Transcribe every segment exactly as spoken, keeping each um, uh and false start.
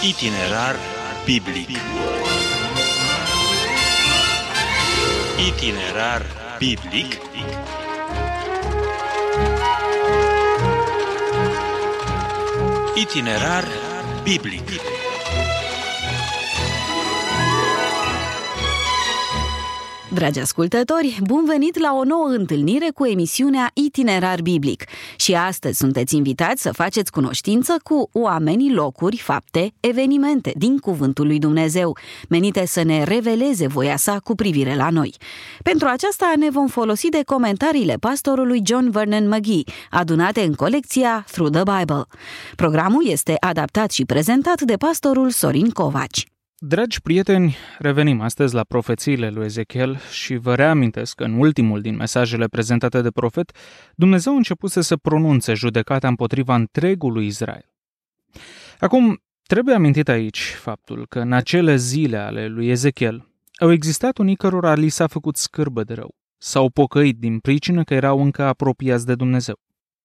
Itinerar biblic. Itinerar biblic. Itinerar biblic. Dragi ascultători, bun venit la o nouă întâlnire cu emisiunea Itinerar Biblic. Și astăzi sunteți invitați să faceți cunoștință cu oamenii, locuri, fapte, evenimente din Cuvântul lui Dumnezeu, menite să ne reveleze voia sa cu privire la noi. Pentru aceasta ne vom folosi de comentariile pastorului John Vernon McGee, adunate în colecția Through the Bible. Programul este adaptat și prezentat de pastorul Sorin Covaci. Dragi prieteni, revenim astăzi la profețiile lui Ezechiel și vă reamintesc că în ultimul din mesajele prezentate de profet, Dumnezeu a început să pronunțe judecata împotriva întregului Israel. Acum, trebuie amintit aici faptul că în acele zile ale lui Ezechiel au existat unii cărora li s-a făcut scârbă de rău, s-au pocăit din pricină că erau încă apropiați de Dumnezeu.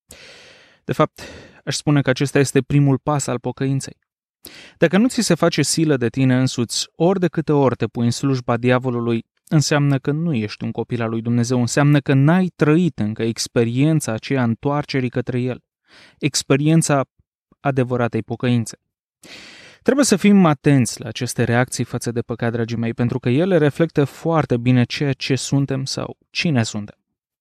De fapt, aș spune că acesta este primul pas al pocăinței. Dacă nu ți se face silă de tine însuți, ori de câte ori te pui în slujba diavolului, înseamnă că nu ești un copil al lui Dumnezeu, înseamnă că n-ai trăit încă experiența aceea întoarcerii către El, experiența adevăratei pocăințe. Trebuie să fim atenți la aceste reacții față de păcat, dragii mei, pentru că ele reflectă foarte bine ceea ce suntem sau cine suntem.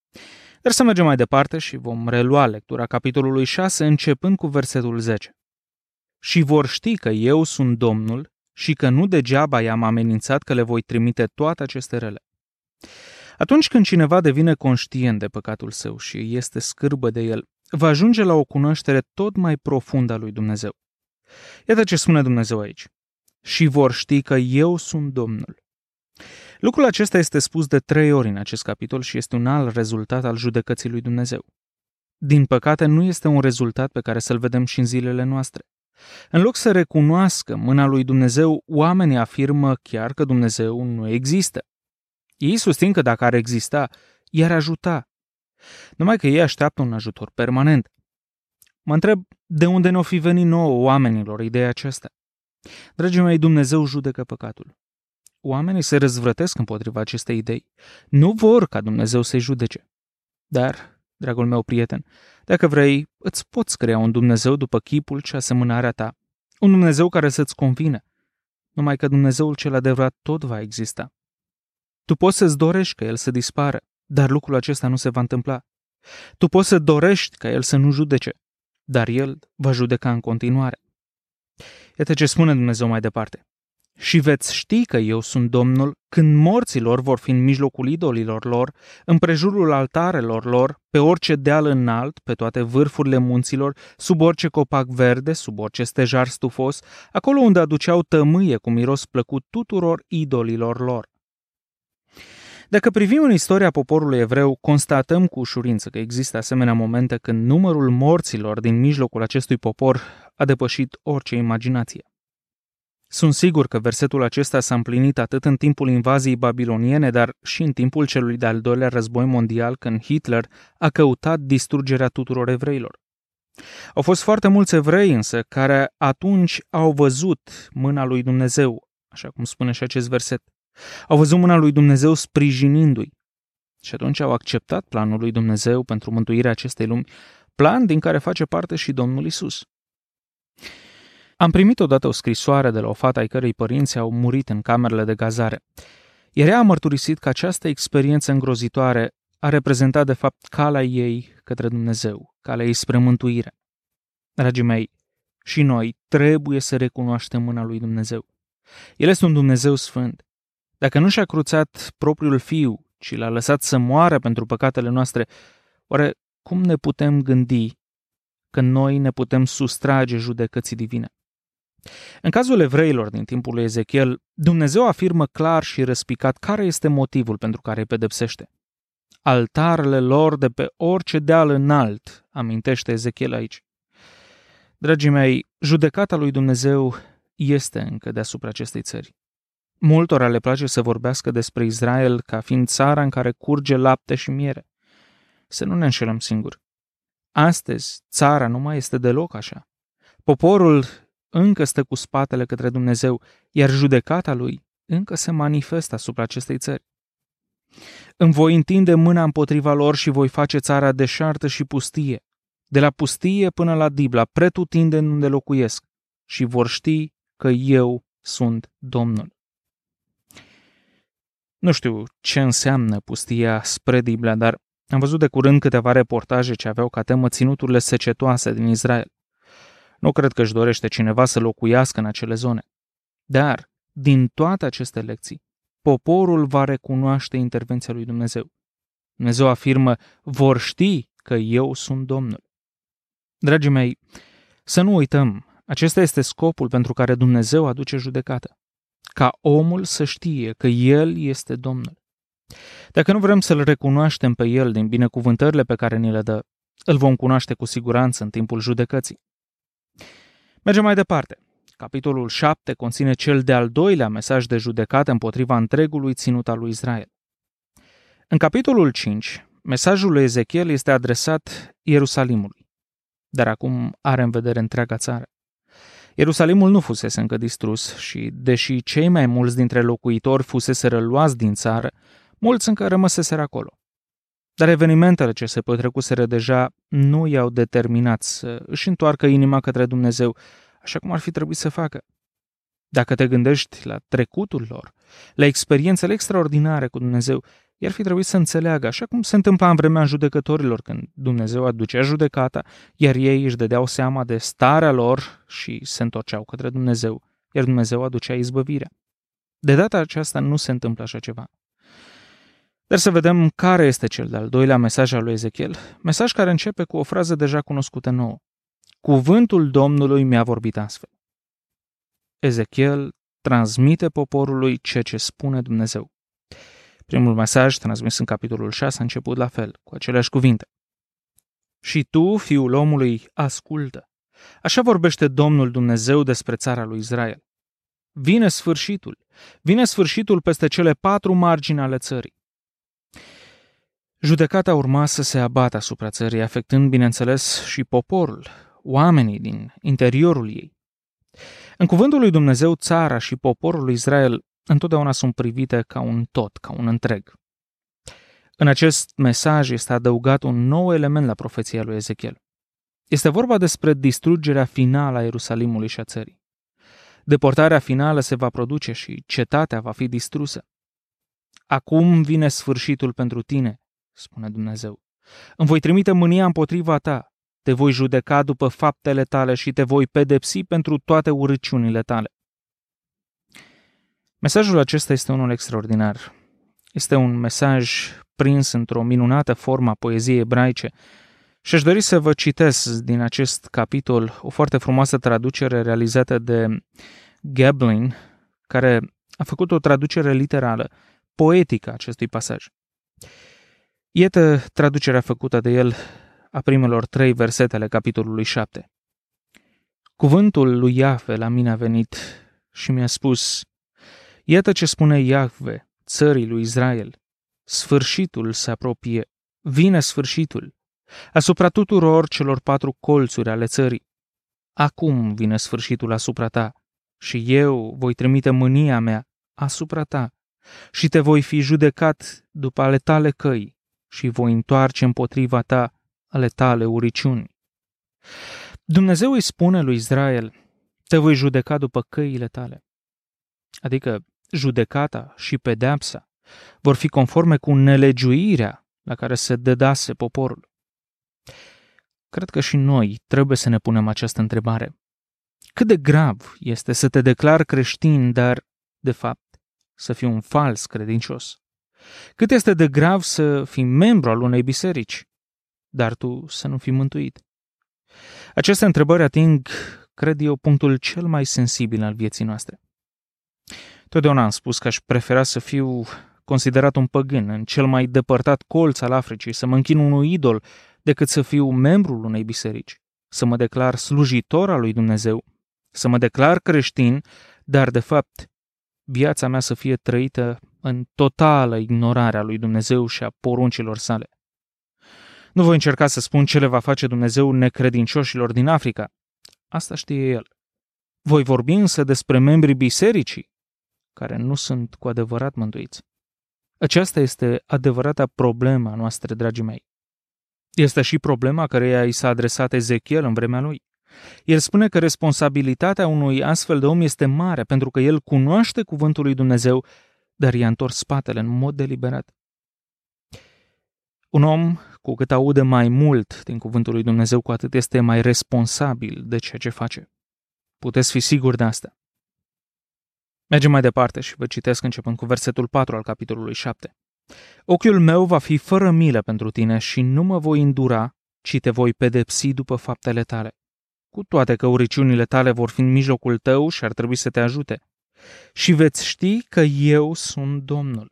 Dar să mergem mai departe și vom relua lectura capitolului șase, începând cu versetul zece. Și vor ști că eu sunt Domnul și că nu degeaba i-am amenințat că le voi trimite toate aceste rele. Atunci când cineva devine conștient de păcatul său și este scârbă de el, va ajunge la o cunoaștere tot mai profundă a lui Dumnezeu. Iată ce spune Dumnezeu aici. Și vor ști că eu sunt Domnul. Lucrul acesta este spus de trei ori în acest capitol și este un alt rezultat al judecății lui Dumnezeu. Din păcate, nu este un rezultat pe care să-l vedem și în zilele noastre. În loc să recunoască mâna lui Dumnezeu, oamenii afirmă chiar că Dumnezeu nu există. Ei susțin că dacă ar exista, i-ar ajuta. Numai că ei așteaptă un ajutor permanent. Mă întreb, de unde ne-o fi venit nouă oamenilor ideea aceasta? Dragii mei, Dumnezeu judecă păcatul. Oamenii se răzvrătesc împotriva acestei idei. Nu vor ca Dumnezeu să-i judece. Dar, dragul meu prieten, dacă vrei, îți poți crea un Dumnezeu după chipul și asemănarea ta. Un Dumnezeu care să-ți convină. Numai că Dumnezeul cel adevărat tot va exista. Tu poți să-ți dorești ca El să dispară, dar lucrul acesta nu se va întâmpla. Tu poți să dorești ca El să nu judece, dar El va judeca în continuare. Iată ce spune Dumnezeu mai departe. Și veți ști că eu sunt Domnul când morților vor fi în mijlocul idolilor lor, împrejurul altarelor lor, pe orice deal înalt, pe toate vârfurile munților, sub orice copac verde, sub orice stejar stufos, acolo unde aduceau tămâie cu miros plăcut tuturor idolilor lor. Dacă privim în istoria poporului evreu, constatăm cu ușurință că există asemenea momente când numărul morților din mijlocul acestui popor a depășit orice imaginație. Sunt sigur că versetul acesta s-a împlinit atât în timpul invaziei babiloniene, dar și în timpul celui de-al doilea război mondial, când Hitler a căutat distrugerea tuturor evreilor. Au fost foarte mulți evrei însă care atunci au văzut mâna lui Dumnezeu, așa cum spune și acest verset. Au văzut mâna lui Dumnezeu sprijinindu-i și atunci au acceptat planul lui Dumnezeu pentru mântuirea acestei lumi, plan din care face parte și Domnul Isus. Am primit odată o scrisoare de la o fată ai cărei părinți au murit în camerele de gazare. Iar ea a mărturisit că această experiență îngrozitoare a reprezentat de fapt calea ei către Dumnezeu, calea ei spre mântuire. Dragii mei, și noi trebuie să recunoaștem mâna lui Dumnezeu. El este un Dumnezeu sfânt. Dacă nu și-a cruțat propriul fiu, ci l-a lăsat să moară pentru păcatele noastre, oare cum ne putem gândi că noi ne putem sustrage judecății divine? În cazul evreilor din timpul lui Ezechiel, Dumnezeu afirmă clar și răspicat care este motivul pentru care îi pedepsește. Altarele lor de pe orice deal înalt, amintește Ezechiel aici. Dragii mei, judecata lui Dumnezeu este încă deasupra acestei țări. Multora le place să vorbească despre Israel ca fiind țara în care curge lapte și miere. Să nu ne înșelăm singuri. Astăzi, țara nu mai este deloc așa. Poporul încă stă cu spatele către Dumnezeu, iar judecata lui încă se manifestă asupra acestei țări. Îmi voi întinde mâna împotriva lor și voi face țara deșartă și pustie, de la pustie până la Dibla, pretutindeni unde locuiesc, și vor ști că eu sunt Domnul. Nu știu ce înseamnă pustia spre Dibla, dar am văzut de curând câteva reportaje ce aveau ca temă ținuturile secetoase din Israel. Nu cred că își dorește cineva să locuiască în acele zone. Dar, din toate aceste lecții, poporul va recunoaște intervenția lui Dumnezeu. Dumnezeu afirmă, vor ști că eu sunt Domnul. Dragii mei, să nu uităm, acesta este scopul pentru care Dumnezeu aduce judecată. Ca omul să știe că El este Domnul. Dacă nu vrem să-L recunoaștem pe El din binecuvântările pe care ni le dă, îl vom cunoaște cu siguranță în timpul judecății. Mergem mai departe. Capitolul șapte conține cel de-al doilea mesaj de judecată împotriva întregului ținut al lui Israel. În capitolul cinci, mesajul lui Ezechiel este adresat Ierusalimului, dar acum are în vedere întreaga țară. Ierusalimul nu fusese încă distrus și, deși cei mai mulți dintre locuitori fuseseră luați din țară, mulți încă rămăseseră acolo. Dar evenimentele ce se petrecuseră deja nu i-au determinat să își întoarcă inima către Dumnezeu, așa cum ar fi trebuit să facă. Dacă te gândești la trecutul lor, la experiențele extraordinare cu Dumnezeu, i-ar fi trebuit să înțeleagă, așa cum se întâmpla în vremea judecătorilor, când Dumnezeu aducea judecata, iar ei își dădeau seama de starea lor și se întorceau către Dumnezeu, iar Dumnezeu aducea izbăvirea. De data aceasta nu se întâmplă așa ceva. Dar să vedem care este cel de-al doilea mesaj al lui Ezechiel, mesaj care începe cu o frază deja cunoscută nouă. Cuvântul Domnului mi-a vorbit astfel. Ezechiel transmite poporului ceea ce spune Dumnezeu. Primul mesaj, transmis în capitolul șase, a început la fel, cu aceleași cuvinte. Și tu, fiul omului, ascultă. Așa vorbește Domnul Dumnezeu despre țara lui Israel. Vine sfârșitul. Vine sfârșitul peste cele patru margini ale țării. Judecata urma să se abată asupra țării, afectând, bineînțeles, și poporul, oamenii din interiorul ei. În cuvântul lui Dumnezeu, țara și poporul lui Israel întotdeauna sunt privite ca un tot, ca un întreg. În acest mesaj este adăugat un nou element la profeția lui Ezechiel. Este vorba despre distrugerea finală a Ierusalimului și a țării. Deportarea finală se va produce și cetatea va fi distrusă. Acum vine sfârșitul pentru tine, spune Dumnezeu. Îmi voi trimite mânia împotriva ta, te voi judeca după faptele tale și te voi pedepsi pentru toate urăciunile tale. Mesajul acesta este unul extraordinar. Este un mesaj prins într-o minunată formă a poeziei ebraice și aș dori să vă citesc din acest capitol o foarte frumoasă traducere realizată de Gablin, care a făcut o traducere literală, poetică a acestui pasaj. Iată traducerea făcută de el a primelor trei versete ale capitolului șapte. Cuvântul lui Iahve la mine a venit și mi-a spus: iată ce spune Iahve țării lui Israel. Sfârșitul se apropie, vine sfârșitul, asupra tuturor celor patru colțuri ale țării. Acum vine sfârșitul asupra ta și eu voi trimite mânia mea asupra ta și te voi fi judecat după ale tale căi și voi întoarce împotriva ta ale tale uriciuni. Dumnezeu îi spune lui Israel: te voi judeca după căile tale. Adică judecata și pedeapsa vor fi conforme cu nelegiuirea la care se dădase poporul. Cred că și noi trebuie să ne punem această întrebare. Cât de grav este să te declari creștin, dar, de fapt, să fii un fals credincios? Cât este de grav să fii membru al unei biserici, dar tu să nu fii mântuit? Aceste întrebări ating, cred eu, punctul cel mai sensibil al vieții noastre. Totdeauna am spus că aș prefera să fiu considerat un păgân în cel mai depărtat colț al Africii, să mă închin unui idol, decât să fiu membrul unei biserici, să mă declar slujitor al lui Dumnezeu, să mă declar creștin, dar de fapt viața mea să fie trăită în totală ignorare a lui Dumnezeu și a poruncilor sale. Nu voi încerca să spun ce le va face Dumnezeu necredincioșilor din Africa. Asta știe El. Voi vorbi însă despre membrii bisericii care nu sunt cu adevărat mântuiți. Aceasta este adevărata problema noastră, dragii mei. Este și problema căreia i s-a adresat Ezechiel în vremea lui. El spune că responsabilitatea unui astfel de om este mare, pentru că el cunoaște cuvântul lui Dumnezeu, dar i-a întors spatele în mod deliberat. Un om, cu cât aude mai mult din cuvântul lui Dumnezeu, cu atât este mai responsabil de ceea ce face. Puteți fi siguri de asta. Mergem mai departe și vă citesc începând cu versetul patru al capitolului șapte. Ochiul meu va fi fără milă pentru tine și nu mă voi îndura, ci te voi pedepsi după faptele tale. Cu toate că urăciunile tale vor fi în mijlocul tău și ar trebui să te ajute. Și veți ști că eu sunt Domnul.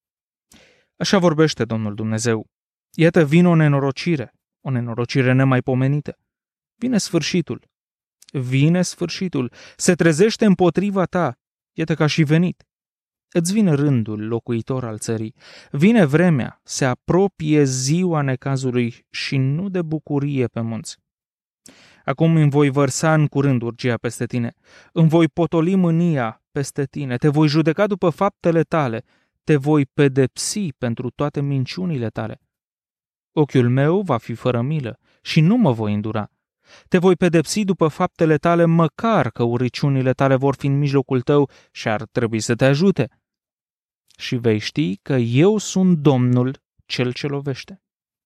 Așa vorbește Domnul Dumnezeu. Iată, vine o nenorocire, o nenorocire nemaipomenită. Vine sfârșitul. Vine sfârșitul. Se trezește împotriva ta. Iată că a și venit. Îți vine rândul, locuitor al țării. Vine vremea, se apropie ziua necazului și nu de bucurie pe munți. Acum îmi voi vărsa în curând urgia peste tine. Îmi voi potoli mânia peste tine. Te voi judeca după faptele tale. Te voi pedepsi pentru toate minciunile tale. Ochiul meu va fi fără milă și nu mă voi îndura. Te voi pedepsi după faptele tale, măcar că urăciunile tale vor fi în mijlocul tău și ar trebui să te ajute. Și vei ști că eu sunt Domnul, cel ce lovește.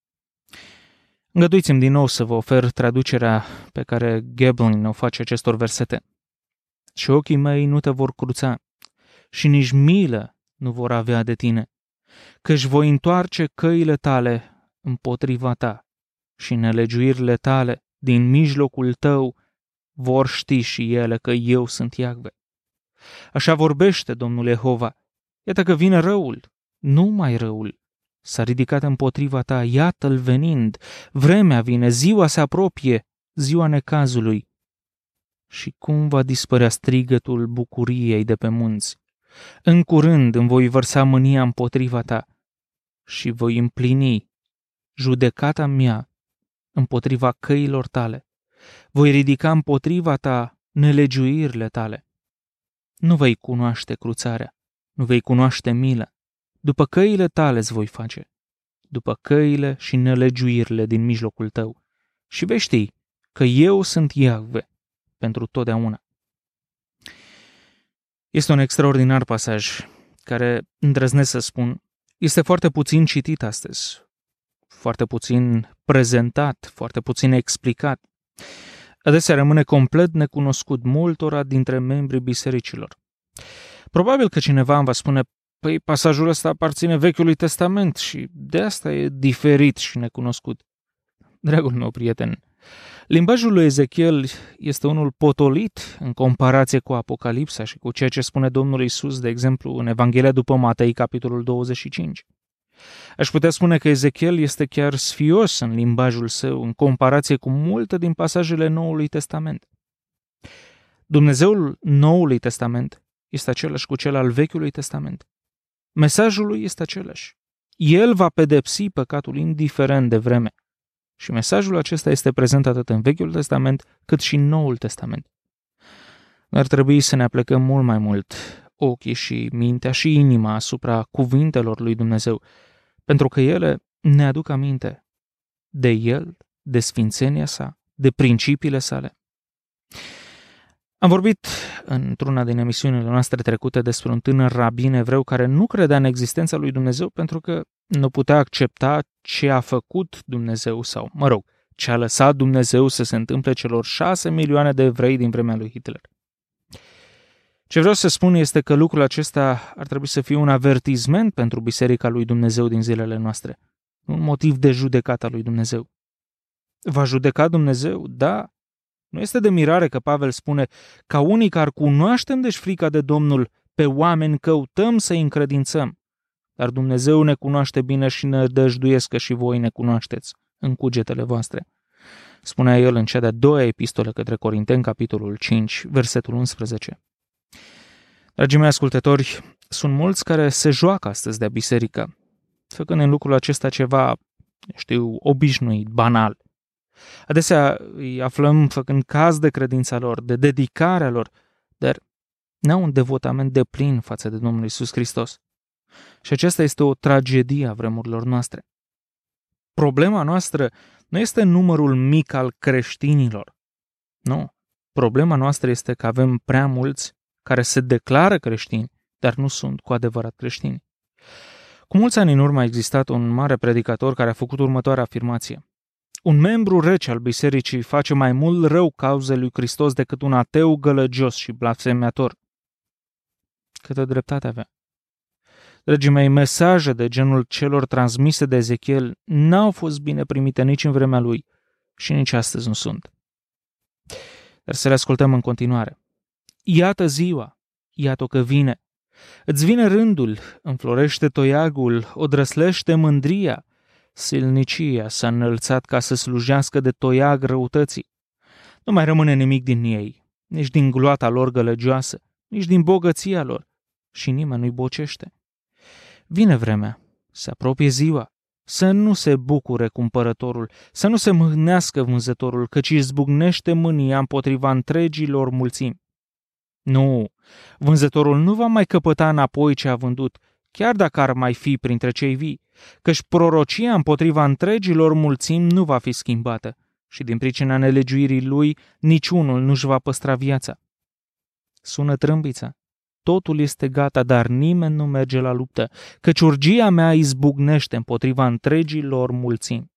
Îngăduiți-mi din nou să vă ofer traducerea pe care Gebelin o face acestor versete. Și ochii mei nu te vor cruța și nici milă nu vor avea de tine, că-și voi întoarce căile tale împotriva ta și nelegiuirile tale din mijlocul tău vor ști și ele că eu sunt Iahve. Așa vorbește Domnul Jehova. Iată că vine răul, numai răul. S-a ridicat împotriva ta, iată-l venind. Vremea vine, ziua se apropie, ziua necazului. Și cum va dispărea strigătul bucuriei de pe munți? În curând îmi voi vărsa mânia împotriva ta și voi împlini judecata mea împotriva căilor tale. Voi ridica împotriva ta nelegiuirile tale. Nu vei cunoaște cruțarea, nu vei cunoaște milă. După căile tale îți voi face, după căile și nelegiuirile din mijlocul tău. Și vei ști că eu sunt Iahve pentru totdeauna. Este un extraordinar pasaj care, îndrăznesc să spun, este foarte puțin citit astăzi, foarte puțin prezentat, foarte puțin explicat. Adesea rămâne complet necunoscut multora dintre membrii bisericilor. Probabil că cineva îmi va spune, păi pasajul ăsta aparține Vechiului Testament și de asta e diferit și necunoscut. Dragul meu prieten, limbajul lui Ezechiel este unul potolit în comparație cu Apocalipsa și cu ceea ce spune Domnul Iisus, de exemplu, în Evanghelia după Matei, capitolul douăzeci și cinci. Aș putea spune că Ezechiel este chiar sfios în limbajul său, în comparație cu multe din pasajele Noului Testament. Dumnezeul Noului Testament este același cu cel al Vechiului Testament. Mesajul lui este același. El va pedepsi păcatul indiferent de vreme. Și mesajul acesta este prezent atât în Vechiul Testament cât și în Noul Testament. Ar trebui să ne aplecăm mult mai mult ochii și mintea și inima asupra cuvintelor lui Dumnezeu, pentru că ele ne aduc aminte de El, de sfințenia sa, de principiile sale. Am vorbit într-una din emisiunile noastre trecute despre un tânăr rabin evreu care nu credea în existența lui Dumnezeu pentru că nu putea accepta ce a făcut Dumnezeu sau, mă rog, ce a lăsat Dumnezeu să se întâmple celor șase milioane de evrei din vremea lui Hitler. Ce vreau să spun este că lucrul acesta ar trebui să fie un avertisment pentru Biserica lui Dumnezeu din zilele noastre, un motiv de judecată a lui Dumnezeu. Va judeca Dumnezeu? Da. Nu este de mirare că Pavel spune, ca unii care cunoaștem deci frica de Domnul, pe oameni căutăm să-i încredințăm. Dar Dumnezeu ne cunoaște bine și ne dăjduiesc că și voi ne cunoașteți în cugetele voastre. Spunea el în cea de-a doua epistolă către Corinteni, capitolul cinci, versetul unsprezece. Dragii mei ascultători, sunt mulți care se joacă astăzi de biserică, făcând în lucrul acesta ceva, știu, obișnuit, banal. Adesea îi aflăm făcând caz de credința lor, de dedicarea lor, dar n-au un devotament deplin față de Domnul Iisus Hristos. Și aceasta este o tragedie a vremurilor noastre. Problema noastră nu este numărul mic al creștinilor. Nu. Problema noastră este că avem prea mulți care se declară creștini, dar nu sunt cu adevărat creștini. Cu mulți ani în urmă a existat un mare predicator care a făcut următoarea afirmație. Un membru rece al bisericii face mai mult rău cauzei lui Hristos decât un ateu gălăgios și blasfemiator. Câtă dreptate avea. Dragii mei, mesaje de genul celor transmise de Ezechiel n-au fost bine primite nici în vremea lui și nici astăzi nu sunt. Dar să le ascultăm în continuare. Iată ziua, iată că vine. Îți vine rândul, înflorește toiagul, o drăslește mândria. Silnicia s-a înălțat ca să slujească de toiag răutății. Nu mai rămâne nimic din ei, nici din gloata lor gălăgioasă, nici din bogăția lor și nimeni nu-i bocește. Vine vremea, se apropie ziua, să nu se bucure cumpărătorul, să nu se mâhnească vânzătorul, căci izbucnește mânia împotriva întregilor mulțimi. Nu, vânzătorul nu va mai căpăta înapoi ce a vândut, chiar dacă ar mai fi printre cei vii, căci prorocia împotriva întregilor mulțimi nu va fi schimbată și din pricina nelegiuirii lui niciunul nu-și va păstra viața. Sună trâmbița. Totul este gata, dar nimeni nu merge la luptă, căci urgia mea izbucnește împotriva întregilor mulțimi.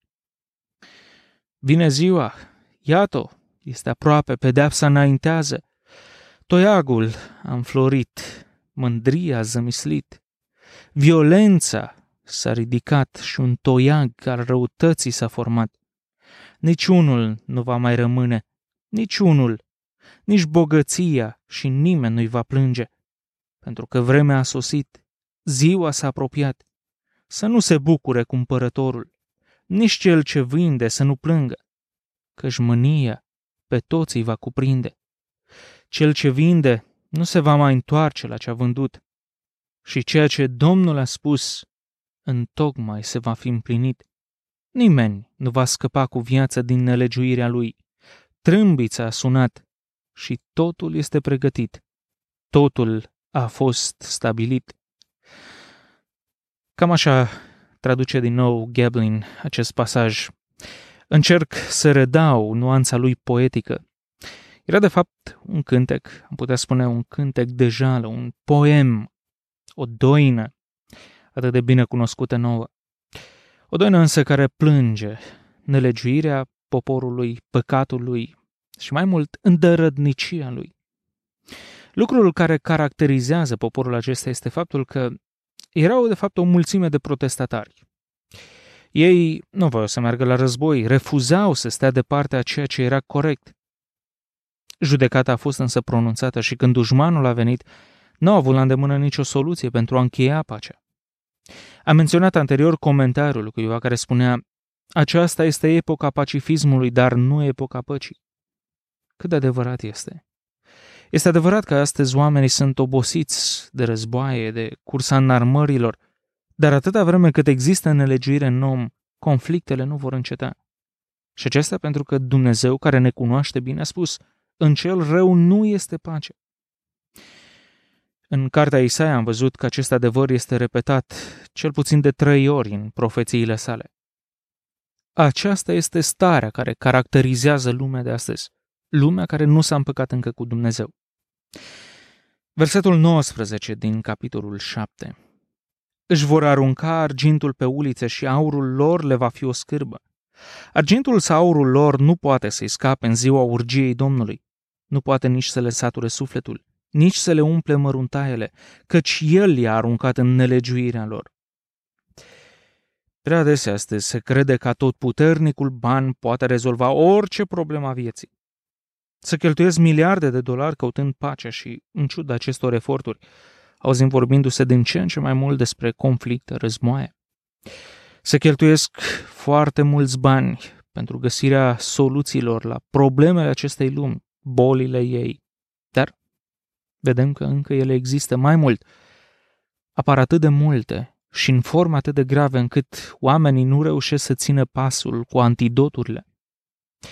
Vine ziua, iată, este aproape, pedeapsa înaintează. Toiagul a înflorit, mândria a zămislit, violența s-a ridicat și un toiag al răutății s-a format. Niciunul nu va mai rămâne, niciunul, nici bogăția și nimeni nu-i va plânge. Pentru că vremea a sosit, ziua s-a apropiat. Să nu se bucure cumpărătorul, nici cel ce vinde să nu plângă, căci mânia pe toți îi va cuprinde. Cel ce vinde nu se va mai întoarce la ce a vândut și ceea ce Domnul a spus întocmai se va fi împlinit. Nimeni nu va scăpa cu viața din nelegiuirea lui. Trâmbița a sunat și totul este pregătit. Totul a fost stabilit. Cam așa traduce din nou Gablin acest pasaj. Încerc să redau nuanța lui poetică. Era de fapt un cântec, am putea spune un cântec de jală, un poem, o doină atât de bine cunoscută nouă. O doină însă care plânge nelegiuirea poporului, păcatul lui și mai mult îndărădnicia lui. Lucrul care caracterizează poporul acesta este faptul că erau de fapt o mulțime de protestatari. Ei nu voiau să meargă la război, refuzau să stea de partea a ceea ce era corect. Judecata a fost însă pronunțată și când dușmanul a venit, nu au avut la îndemână nicio soluție pentru a încheia pacea. Am menționat anterior comentariul cuiva care spunea: aceasta este epoca pacifismului, dar nu epoca păcii. Cât de adevărat este? Este adevărat că astăzi oamenii sunt obosiți de războaie, de cursa înarmărilor, dar atâta vreme cât există nelegiuire în om, conflictele nu vor înceta. Și aceasta pentru că Dumnezeu, care ne cunoaște bine, a spus: în cel rău nu este pace. În cartea Isaia am văzut că acest adevăr este repetat cel puțin de trei ori în profețiile sale. Aceasta este starea care caracterizează lumea de astăzi, lumea care nu s-a împăcat încă cu Dumnezeu. Versetul nouăsprezece din capitolul șapte. Își vor arunca argintul pe ulițe și aurul lor le va fi o scârbă. Argintul sau aurul lor nu poate să-i scape în ziua urgiei Domnului. Nu poate nici să le sature sufletul, nici să le umple măruntaiele, căci El i-a aruncat în nelegiuirea lor. Prea adesea astăzi se crede că atotputernicul ban poate rezolva orice problemă a vieții. Să cheltuiesc miliarde de dolari căutând pacea și, în ciuda acestor eforturi, auzim vorbindu-se din ce în ce mai mult despre conflicte, războaie. Să cheltuiesc foarte mulți bani pentru găsirea soluțiilor la problemele acestei lumi, bolile ei. Dar vedem că încă ele există mai mult. Apar atât de multe și în forme atât de grave încât oamenii nu reușesc să țină pasul cu antidoturile.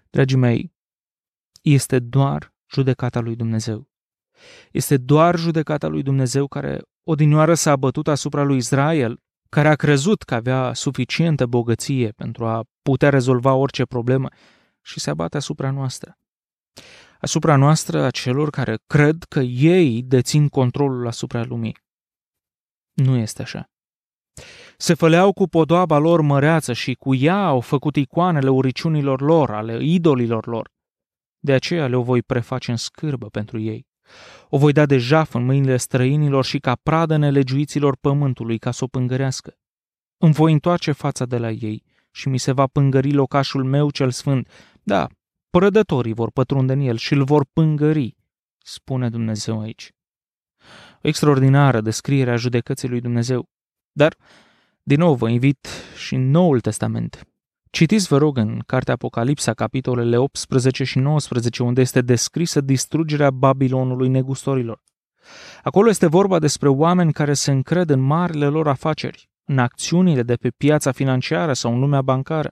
Dragii mei, este doar judecata lui Dumnezeu. Este doar judecata lui Dumnezeu care odinioară s-a abătut asupra lui Israel, care a crezut că avea suficientă bogăție pentru a putea rezolva orice problemă și se abate asupra noastră. Asupra noastră a celor care cred că ei dețin controlul asupra lumii. Nu este așa. Se făleau cu podoaba lor măreață și cu ea au făcut icoanele uriciunilor lor, ale idolilor lor. De aceea le-o voi preface în scârbă pentru ei. O voi da de jaf în mâinile străinilor și ca pradă nelegiuiților pământului ca să o pângărească. Îmi voi întoarce fața de la ei și mi se va pângări locașul meu cel sfânt. Da, prădătorii vor pătrunde în el și îl vor pângări, spune Dumnezeu aici. O extraordinară descriere a judecății lui Dumnezeu. Dar, din nou, vă invit și în Noul Testament. Citiți, vă rog, în Cartea Apocalipsa, capitolele optsprezece și nouăsprezece, unde este descrisă distrugerea Babilonului negustorilor. Acolo este vorba despre oameni care se încred în marile lor afaceri, în acțiunile de pe piața financiară sau în lumea bancară.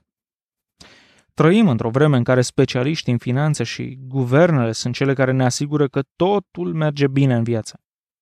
Trăim într-o vreme în care specialiștii în finanțe și guvernele sunt cele care ne asigură că totul merge bine în viață.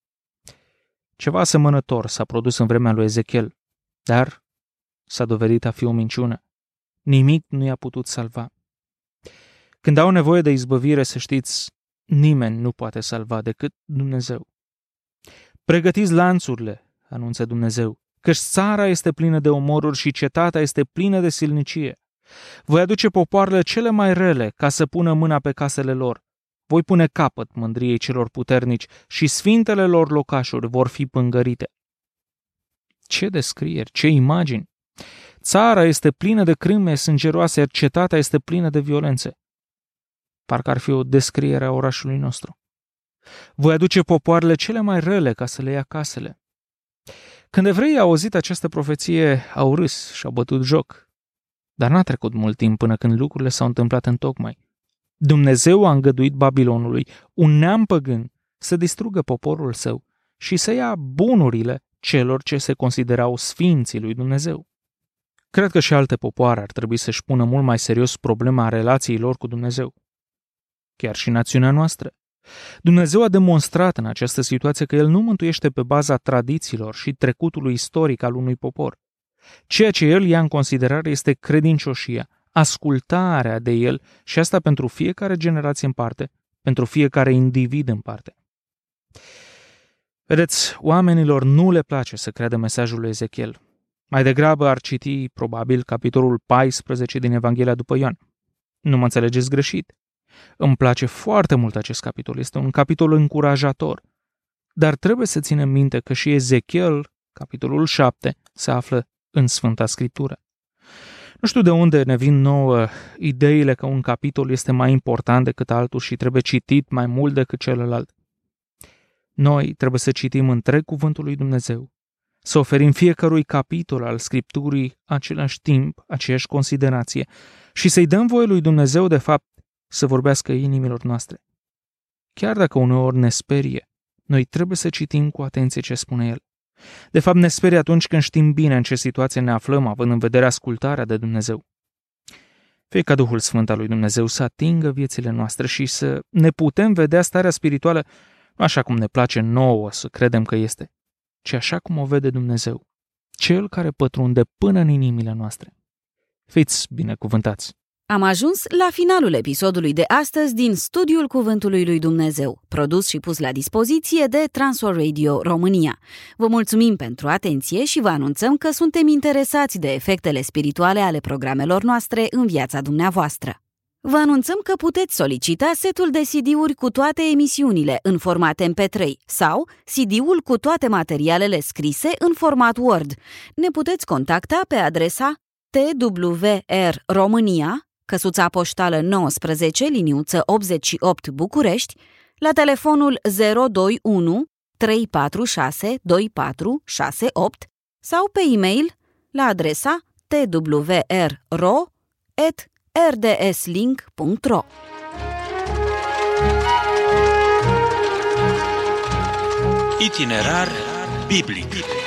Ceva asemănător s-a produs în vremea lui Ezechiel, dar s-a dovedit a fi o minciună. Nimic nu i-a putut salva. Când au nevoie de izbăvire, să știți, nimeni nu poate salva decât Dumnezeu. Pregătiți lanțurile, anunță Dumnezeu, căci țara este plină de omoruri și cetatea este plină de silnicie. Voi aduce popoarele cele mai rele ca să pună mâna pe casele lor. Voi pune capăt mândriei celor puternici și sfintele lor locașuri vor fi pângărite. Ce descrieri, ce imagini! Țara este plină de crime sângeroase, iar cetatea este plină de violențe. Parcă ar fi o descriere a orașului nostru. Voi aduce popoarele cele mai rele ca să le ia casele. Când evreii au auzit această profeție, au râs și au bătut joc. Dar n-a trecut mult timp până când lucrurile s-au întâmplat întocmai. Dumnezeu a îngăduit Babilonului, un neam păgân, să distrugă poporul său și să ia bunurile celor ce se considerau sfinții lui Dumnezeu. Cred că și alte popoare ar trebui să-și pună mult mai serios problema relației lor cu Dumnezeu. Chiar și națiunea noastră. Dumnezeu a demonstrat în această situație că El nu mântuiește pe baza tradițiilor și trecutului istoric al unui popor. Ceea ce El ia în considerare este credincioșia, ascultarea de El și asta pentru fiecare generație în parte, pentru fiecare individ în parte. Vedeți, oamenilor nu le place să creadă mesajul lui Ezechiel. Mai degrabă ar citi, probabil, capitolul paisprezece din Evanghelia după Ioan. Nu mă înțelegeți greșit. Îmi place foarte mult acest capitol. Este un capitol încurajator. Dar trebuie să ținem minte că și Ezechiel, capitolul șapte, se află în Sfânta Scriptură. Nu știu de unde ne vin nouă ideile că un capitol este mai important decât altul și trebuie citit mai mult decât celălalt. Noi trebuie să citim întreg cuvântul lui Dumnezeu, să oferim fiecărui capitol al Scripturii același timp, aceeași considerație și să-i dăm voie lui Dumnezeu, de fapt, să vorbească inimilor noastre. Chiar dacă uneori ne sperie, noi trebuie să citim cu atenție ce spune El. De fapt, ne sperie atunci când știm bine în ce situație ne aflăm, având în vedere ascultarea de Dumnezeu. Fie ca Duhul Sfânt al lui Dumnezeu să atingă viețile noastre și să ne putem vedea starea spirituală nu așa cum ne place nouă să credem că este, ci așa cum o vede Dumnezeu, Cel care pătrunde până în inimile noastre. Fiți binecuvântați! Am ajuns la finalul episodului de astăzi din Studiul Cuvântului lui Dumnezeu, produs și pus la dispoziție de Transworld Radio România. Vă mulțumim pentru atenție și vă anunțăm că suntem interesați de efectele spirituale ale programelor noastre în viața dumneavoastră. Vă anunțăm că puteți solicita setul de C D-uri cu toate emisiunile în format M P trei sau C D-ul cu toate materialele scrise în format Word. Ne puteți contacta pe adresa T W R România, căsuța poștală nouăsprezece, liniuță optzeci și opt București, la telefonul zero doi unu trei patru șase doi patru șase opt sau pe e-mail la adresa t w r r o at r d s link punct r o. Itinerar biblic.